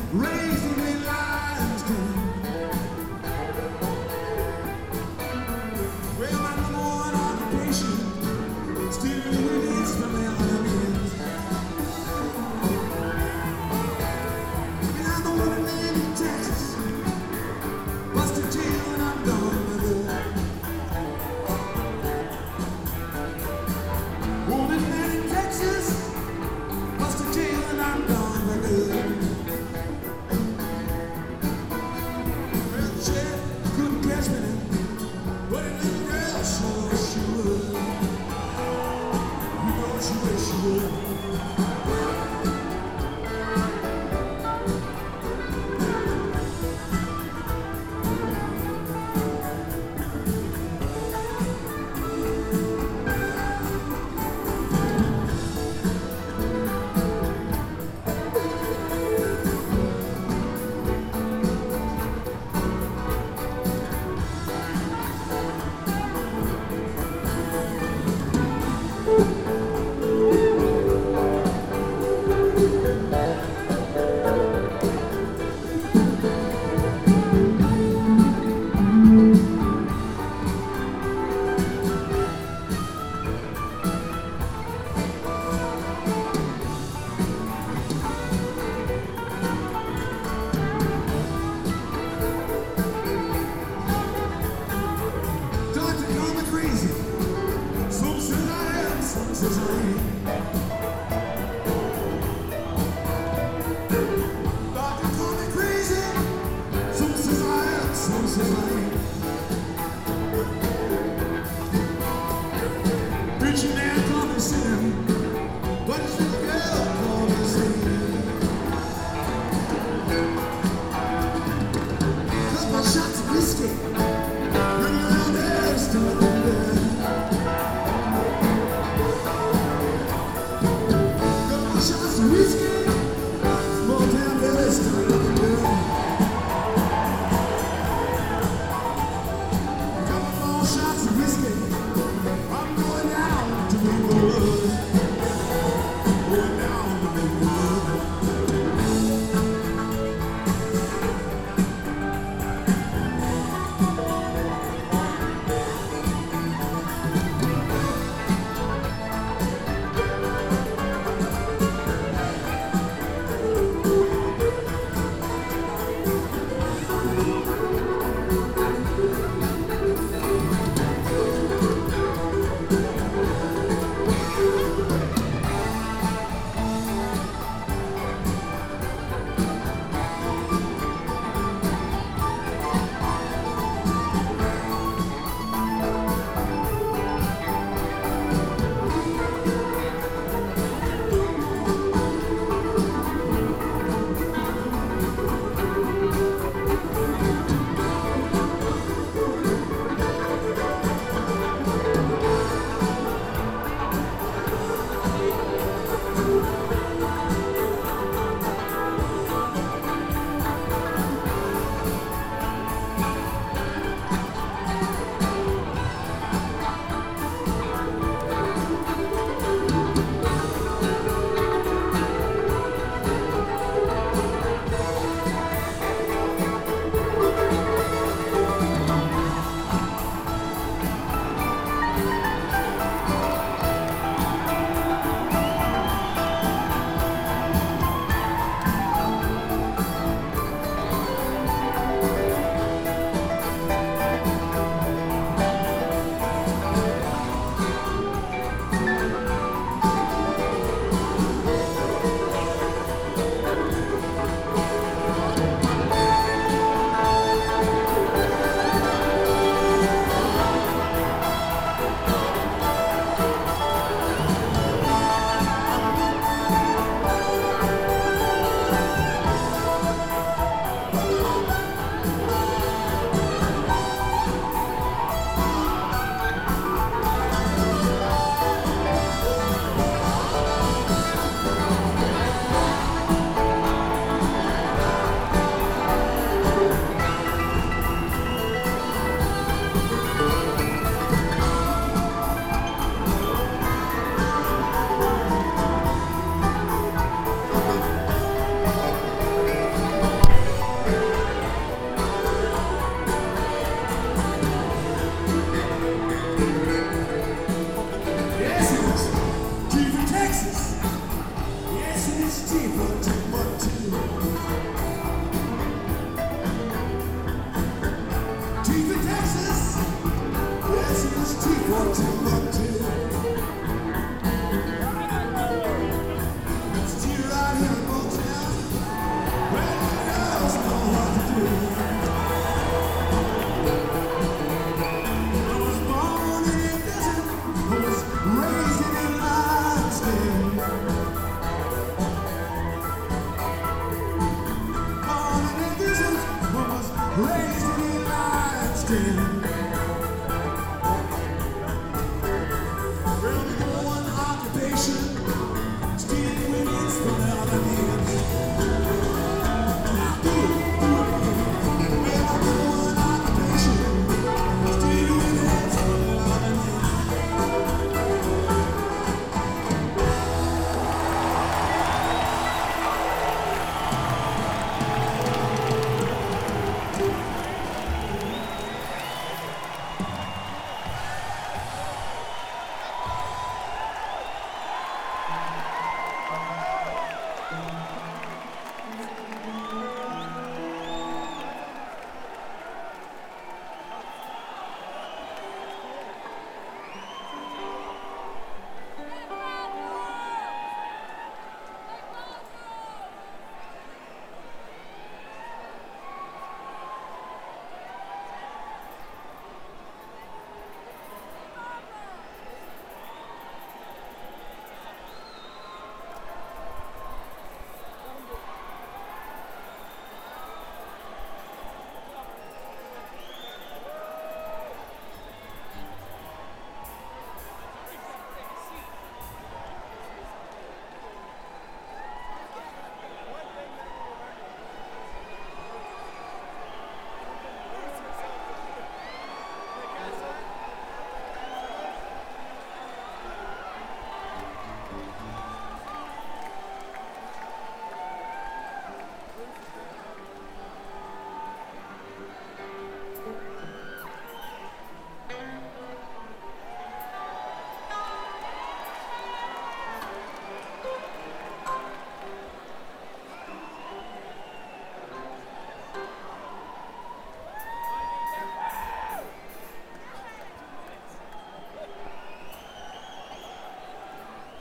raising in lions den. Well, my number one occupation still is the violins. And I'm the one that live in Texas, bust a tail and I'm gone with it. Woman man in Texas, bust a tail and I'm gone with it. Well, Chad couldn't catch me then, but it little girl sure she would. You know she wish she would. Doctor, call me crazy. Some says I am, some says I ain't. Doctor, call me crazy. Some says I am, some says I ain't. Preacher man call me sin, but his little girl call me sin. 'Cause my shots of whiskey ring around there, starting there. Got my shots of whiskey, small town there, starting there. Got my more shots of whiskey, I'm going down to Maplewood. Going down to Maplewood. Raised in lion's den. Well, we go on occupation, stealing women's from out of the